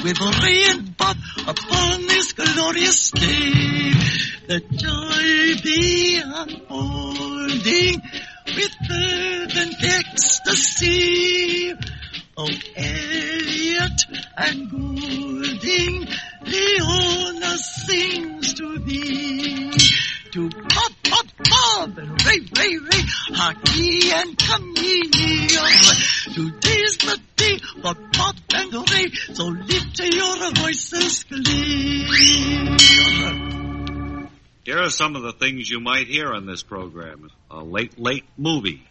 with Ray and Bob upon this glorious day. The joy be unfolding with fervent ecstasy. Oh, Elliot and Goulding, Leona sings to thee. To Bob, Bob, Bob, and Ray, Ray, Ray, Harky and Camille. Today's the day for Bob and Ray, so lift your voices clear. Here are some of the things you might hear on this program. A late movie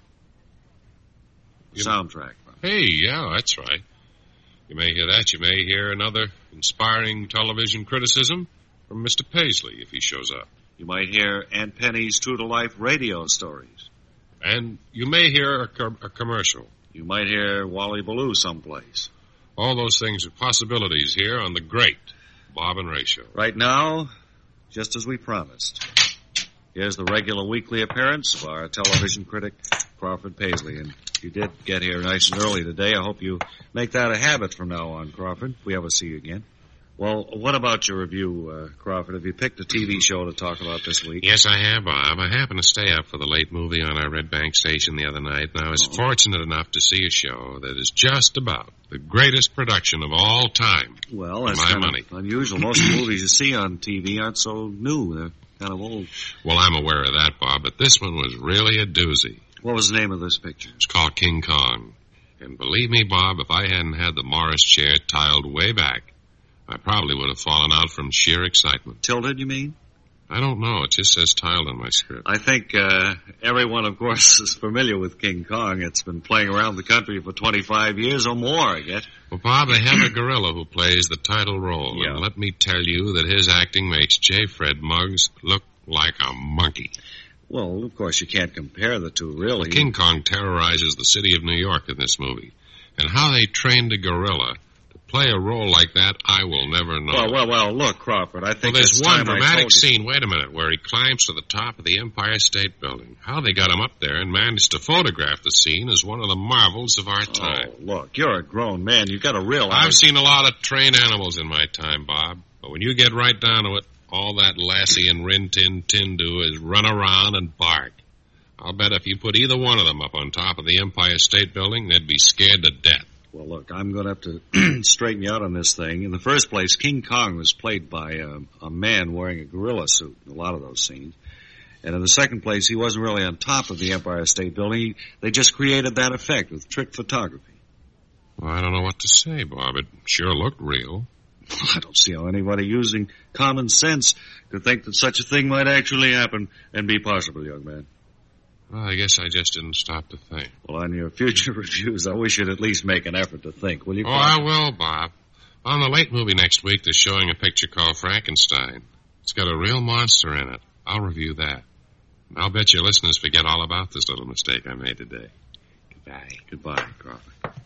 soundtrack. Hey, yeah, that's right. You may hear that. You may hear another inspiring television criticism from Mr. Paisley if he shows up. You might hear Aunt Penny's true-to-life radio stories. And you may hear a commercial. You might hear Wally Ballou someplace. All those things are possibilities here on the great Bob and Ray Show. Right now, just as we promised, here's the regular weekly appearance of our television critic, Crawford Paisley. And you did get here nice and early today. I hope you make that a habit from now on, Crawford, if we ever see you again. Well, what about your review, Crawford? Have you picked a TV show to talk about this week? Yes, I have, Bob. I happened to stay up for the late movie on our Red Bank station the other night, and I was fortunate enough to see a show that is just about the greatest production of all time. Well, that's kind of unusual. Most movies you see on TV aren't so new. They're kind of old. Well, I'm aware of that, Bob, but this one was really a doozy. What was the name of this picture? It's called King Kong. And believe me, Bob, if I hadn't had the Morris chair tiled way back, I probably would have fallen out from sheer excitement. Tilted, you mean? I don't know. It just says tiled on my script. I think everyone, of course, is familiar with King Kong. It's been playing around the country for 25 years or more, I guess. Well, Bob, they have a gorilla who plays the title role. Yeah. And let me tell you that his acting makes J. Fred Muggs look like a monkey. Well, of course, you can't compare the two, really. Well, King Kong terrorizes the city of New York in this movie. And how they trained a gorilla to play a role like that, I will never know. Well, look, Crawford, I think there's one dramatic scene, wait a minute, where he climbs to the top of the Empire State Building. How they got him up there and managed to photograph the scene is one of the marvels of our time. Oh, look, you're a grown man. You've got to realize... I've seen a lot of trained animals in my time, Bob. But when you get right down to it, all that Lassie and Rin Tin Tin do is run around and bark. I'll bet if you put either one of them up on top of the Empire State Building, they'd be scared to death. Well, look, I'm going to have to straighten you out on this thing. In the first place, King Kong was played by a man wearing a gorilla suit in a lot of those scenes. And in the second place, he wasn't really on top of the Empire State Building. They just created that effect with trick photography. Well, I don't know what to say, Bob. It sure looked real. I don't see how anybody using common sense could think that such a thing might actually happen and be possible, young man. Well, I guess I just didn't stop to think. Well, on your future reviews, I wish you'd at least make an effort to think, will you? Oh, I will, Bob. On the late movie next week, they're showing a picture called Frankenstein. It's got a real monster in it. I'll review that. And I'll bet your listeners forget all about this little mistake I made today. Goodbye. Goodbye, Crawford.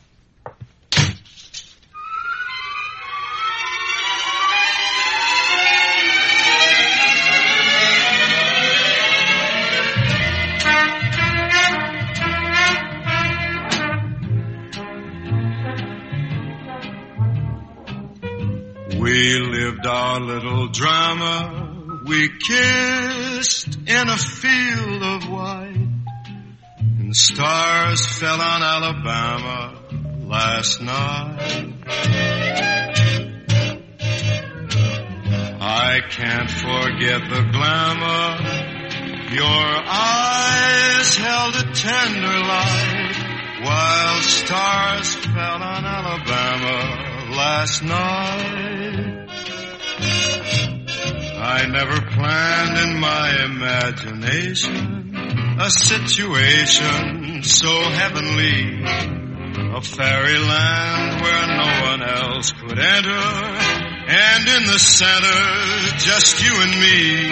We lived our little drama, we kissed in a field of white, and stars fell on Alabama last night. I can't forget the glamour, your eyes held a tender light, while stars fell on Alabama last night. I never planned in my imagination a situation so heavenly, a fairyland where no one else could enter, and in the center, just you and me.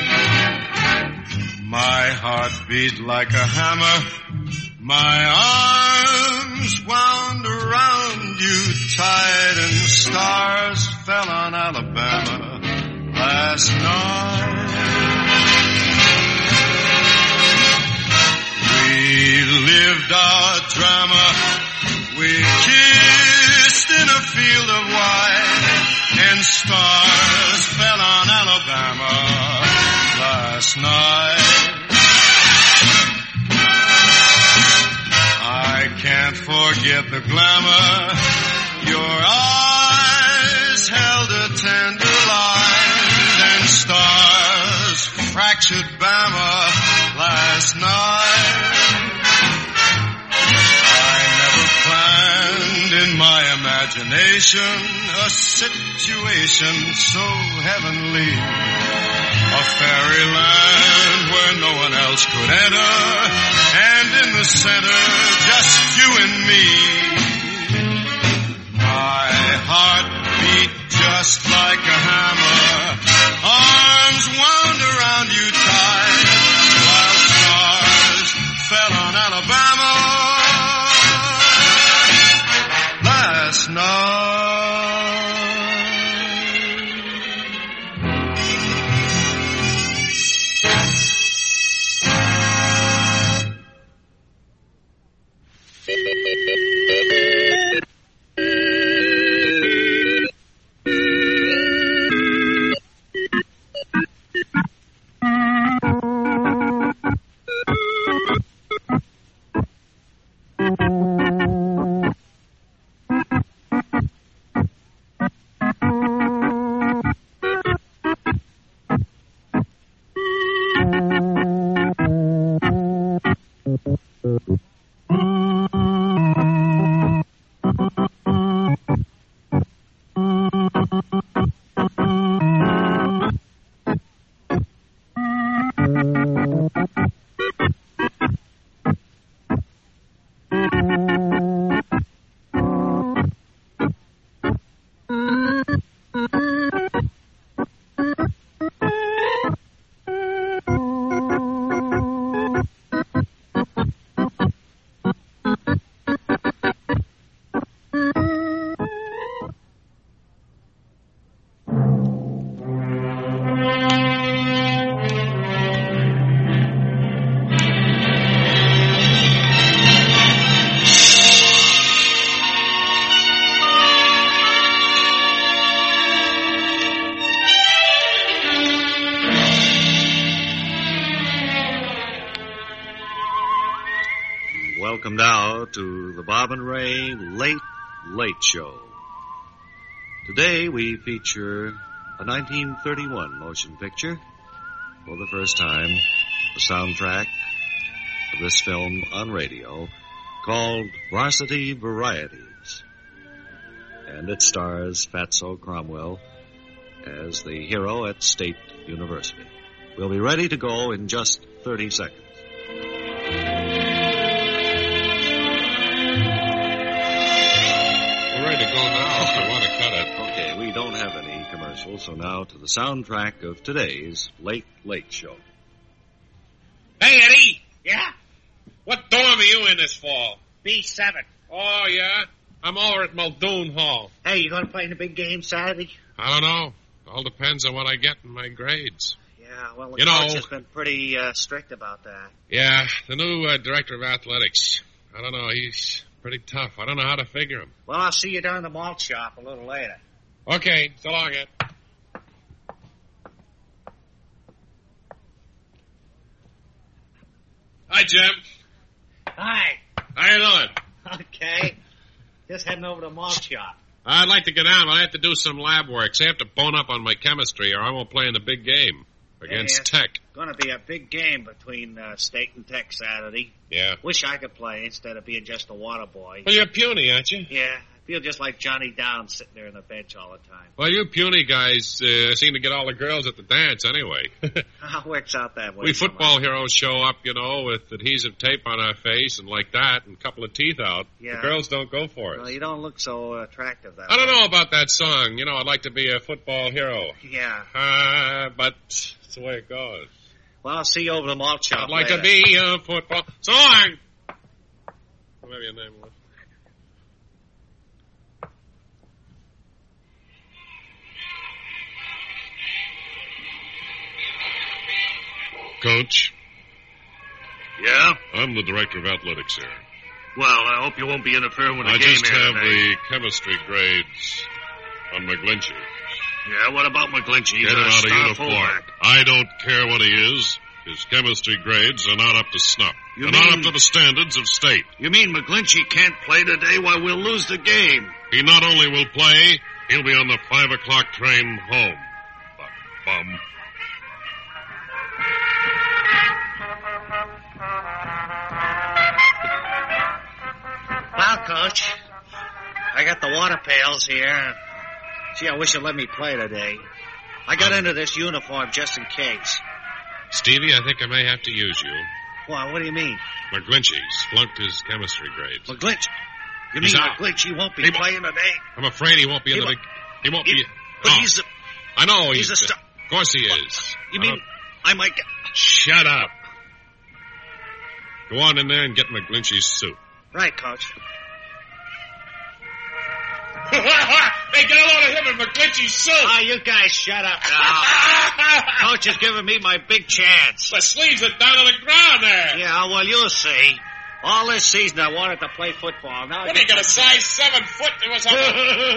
My heart beat like a hammer, my arms wound around you tight, and stars fell on Alabama last night. We lived our drama, we kissed in a field of white, and stars fell on Alabama last night. I can't forget the glamour. Your eyes held a tender light, and stars fractured Bama last night. I never planned in my imagination a situation so heavenly, a fairyland where no one else could enter, and in the center just you and me. My heart beat just like a hammer, arms wound around you tight, while stars fell on Alabama last night. Welcome now to the Bob and Ray Late Late Show. Today we feature a 1931 motion picture. For the first time, the soundtrack of this film on radio, called Varsity Varieties. And it stars Fatso Cromwell as the hero at State University. We'll be ready to go in just 30 seconds. Ready to go now if you want to cut it. Okay, we don't have any commercials, so now to the soundtrack of today's Late Late Show. Hey, Eddie! Yeah? What dorm are you in this fall? B7. Oh, yeah? I'm over at Muldoon Hall. Hey, you gonna play in the big game Saturday? I don't know. All depends on what I get in my grades. Yeah, well, the You coach know- has been pretty strict about that. Yeah, the new director of athletics. I don't know, he's pretty tough. I don't know how to figure him. Well, I'll see you down in the malt shop a little later. Okay, so long, Ed. Hi, Jim. Hi. How you doing? Okay. Just heading over to the malt shop. I'd like to get down, but I have to do some lab work, so I have to bone up on my chemistry, or I won't play in the big game against Tech. Gonna be a big game between State and Tech Saturday. Yeah. Wish I could play instead of being just a water boy. Well, you're puny, aren't you? Yeah, I feel just like Johnny Downs sitting there on the bench all the time. Well, you puny guys seem to get all the girls at the dance anyway. How it works out that way. We football heroes show up, you know, with adhesive tape on our face and like that and a couple of teeth out. Yeah. The girls don't go for us. Well, you don't look so attractive that I don't way. know about that song. You know, I'd like to be a football hero. Yeah. But it's the way it goes. Well, I'll see you over the malt shop I'd like later. to be a football... So long! Whatever your name was. Coach, Yeah? I'm the director of athletics here. Well, I hope you won't be interfering with the I game just here have today. the chemistry grades on McGlinchey. Yeah, what about McGlinchey? He's Get him a out of star uniform. fullback. I don't care what he is. His chemistry grades are not up to snuff. You They're not mean- up to the standards of state. You mean McGlinchey can't play today? Why, we'll lose the game. He not only will play, he'll be on the 5 o'clock train home. Bum. Well, Coach, I got the water pails here. Gee, I wish you'd let me play today. I got into this uniform just in case. Stevie, I think I may have to use you. Why, what do you mean? McGlinchey flunked his chemistry grades. McGlinchey? You He's mean out. McGlinchey won't be He won't- playing today? I'm afraid he won't be in the big... He won't be... But Oh, he's a... I know he's a star. Of course he is. You mean I might get... Shut up. Go on in there and get McGlinchey's suit. Right, Coach. Hey, get a load of him in McGlinchey's suit. Oh, you guys shut up now. Coach is giving me my big chance. The sleeves are down on the ground there. Yeah, well, you'll see. All this season I wanted to play football. Now What, he got a size 7 foot or something?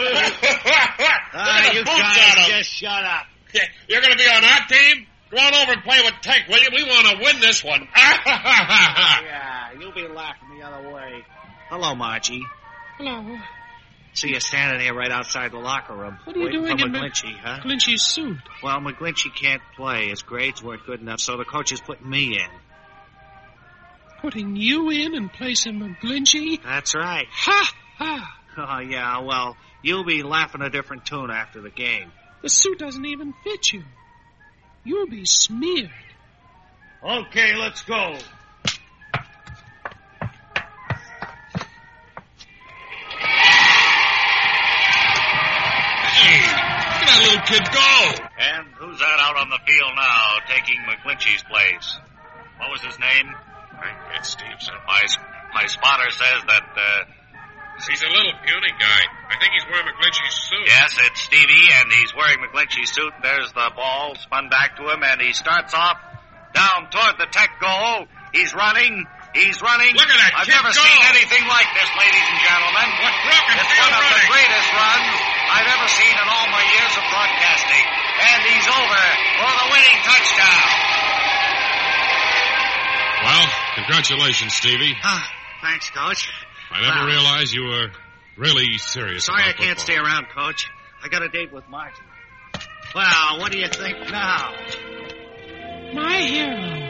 You guys just shut up. You're going to be on our team? Go on over and play with Tank, will you? We want to win this one. Yeah, you'll be laughing the other way. Hello, Margie. Hello. See you standing here right outside the locker room. What are you waiting doing for in McGlinchey, huh? McGlinchey's suit? Well, McGlinchey can't play. His grades weren't good enough, so the coach is putting me in. Putting you in place of McGlinchey? That's right. Ha! Ha! Oh, yeah, well, you'll be laughing a different tune after the game. The suit doesn't even fit you. You'll be smeared. Okay, let's go. Hey, look at that little kid go. And who's that out on the field now, taking McGlinchey's place? What was his name? It's Steve, sir. My spotter says that, He's a little puny guy. I think he's wearing McGlinchey's suit. yes, it's Stevie, and he's wearing McGlinchey's suit. There's the ball spun back to him, and he starts off down toward the Tech goal. He's running. Look at that I've kid never go. seen anything like this, ladies and gentlemen. What rocket It's field one of the running? greatest runs I've ever seen in all my years of broadcasting. And he's over for the winning touchdown. Well, congratulations, Stevie. Thanks, Coach. I never realized you were really serious Sorry I about can't stay football. around, Coach. I got a date with Margie. Well, what do you think now? My hero.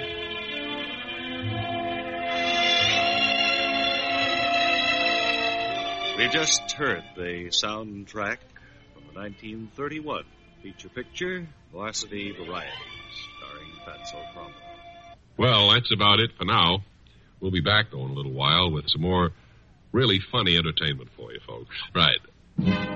We just heard the soundtrack from the 1931 feature picture, Varsity Varieties, starring Fatso Cromwell. Well, that's about it for now. We'll be back, though, in a little while with some more really funny entertainment for you folks. Right.